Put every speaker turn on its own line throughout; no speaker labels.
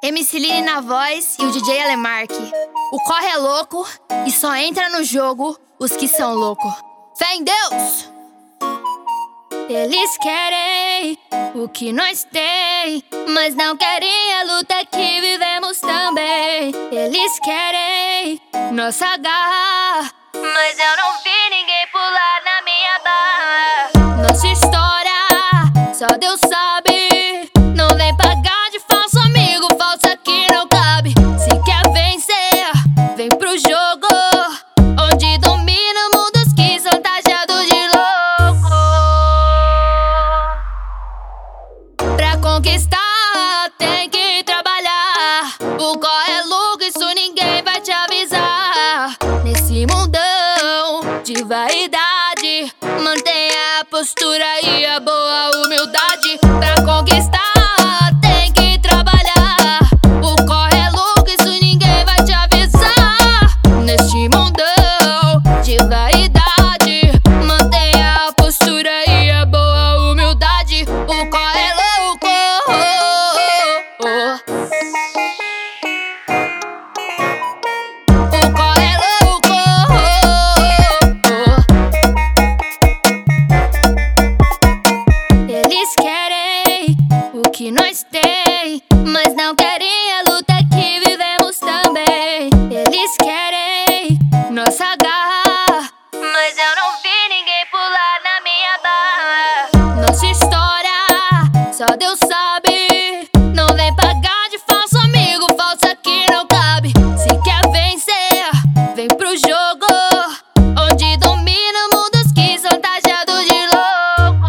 MC Line na voz e o DJ Alemark. O corre é louco e só entra no jogo os que são loucos. Fé em Deus! Eles querem o que nós tem, mas não querem a luta que vivemos também. Eles querem nossa garra, mas eu não vi ninguém pular na minha barra. Nossa história, só Deus sabe. Não vem pagar de falso amigo, falso aqui não cabe. Se quer vencer, vem pro jogo, onde domina mundos que são taxados de louco. Pra conquistar tem que trabalhar. O corre é louco, isso ninguém vai te avisar. Nesse mundão de vaidade, mantenha a postura e a boa humildade. Pra conquistar tem que trabalhar. O corre é louco, isso ninguém vai te avisar. Neste mundão de vaidade, mantenha a postura e a boa humildade. O corre é louco. O corre é louco. Eles querem o que nós tem, mas não querem a luta que vivemos também. Eles querem nossa garra, mas eu não vi ninguém pular na minha barra. Nossa história, só Deus sabe. Não vem pagar de falso amigo, falso aqui não cabe. Se quer vencer, vem pro jogo, onde domina mundos que são taxados de louco.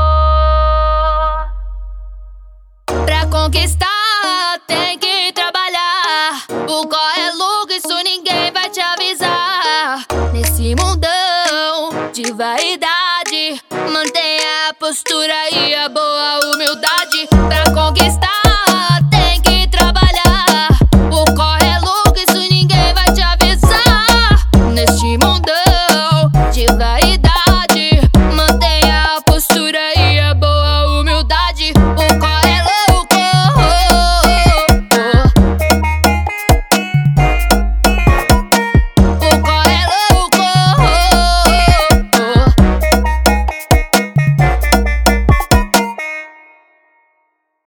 Pra conquistar tem que trabalhar. O corre é louco, isso ninguém vai te avisar. Nesse mundão de vaidade, mantenha a postura e a boa humildade. Pra conquistar